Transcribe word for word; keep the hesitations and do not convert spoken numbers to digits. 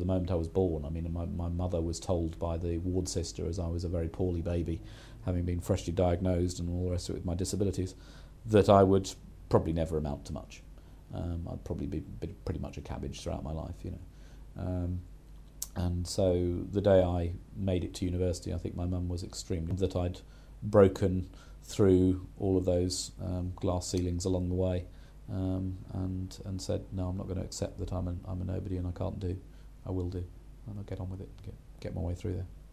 the moment I was born. I mean, my, my mother was told by the ward sister, as I was a very poorly baby, having been freshly diagnosed and all the rest of it with my disabilities, that I would probably never amount to much. Um, I'd probably be, be pretty much a cabbage throughout my life, you know. Um, and so the day I made it to university, I think my mum was extremely that I'd broken through all of those um, glass ceilings along the way, um, and and said, no, I'm not going to accept that I'm a, I'm a nobody and I can't do. I will do, and I'll get on with it, get get my way through there.